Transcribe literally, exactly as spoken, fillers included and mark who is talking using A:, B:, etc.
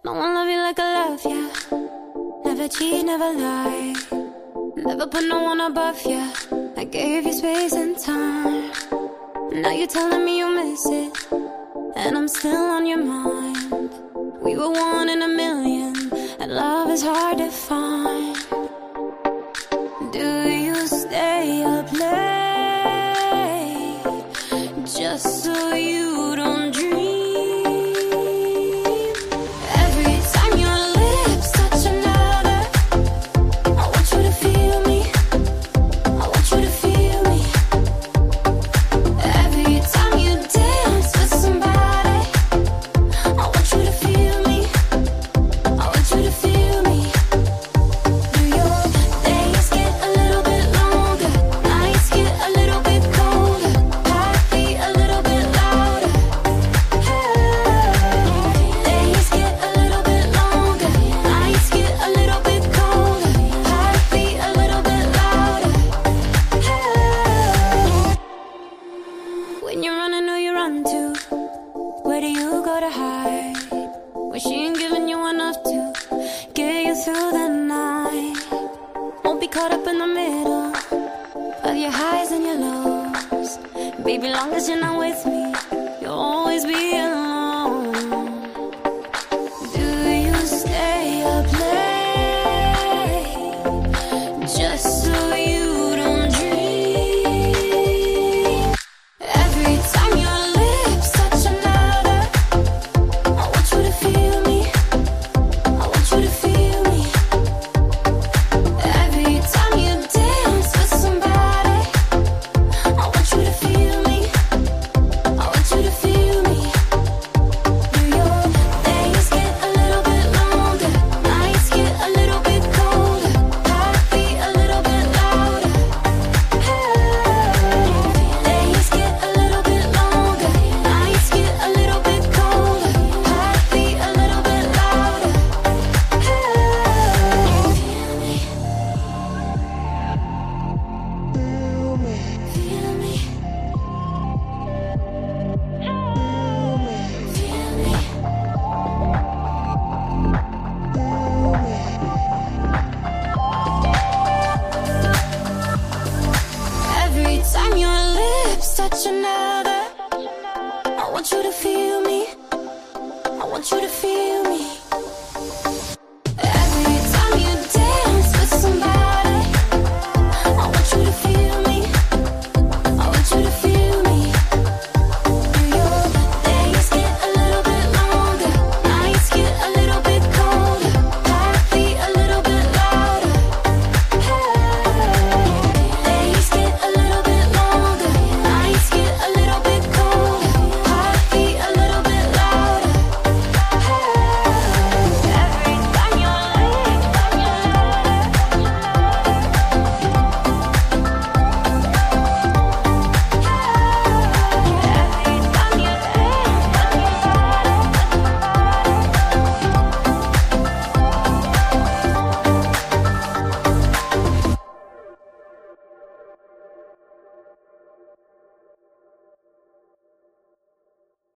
A: No one love you like I love ya. Never cheat, never lie. Never put no one above ya. I gave you space and time. Now you're telling me you miss it, and I'm still on your mind. We were one in a million, and love is hard to find. Do you stay up late just so you don't dream? Every time your lips touch another, I want you to feel me. I want you to feel me. Every time you dance with somebody, I want you to feel me. I want you to feel me. Do your days get a little bit longer? Nights get a little bit colder. Heartbeat a little bit louder. Days get a little bit longer. Nights get a little bit colder. Heartbeat a little bit louder. When you're running, who you run to? Where do you go to hide? When she ain't giving you enough to get you through the night. Won't be caught up in the middle of your highs and your lows. Baby, long as you're not with me, you'll always be alone. Do you stay up late just so you don't dream? Every time your lips touch another, I want you to feel me. I want you to feel me. Every time you dance with somebody, I want you to feel me. I want you to feel me. Do your days get a little bit longer? Nights get a little bit colder. Heartbeat a little bit louder. Days get a little bit longer. Nights get a little bit colder. Heartbeat a little bit louder. Feel me. Feel me. Feel me. Every time your lips touch another, I want you to feel me. I want you to feel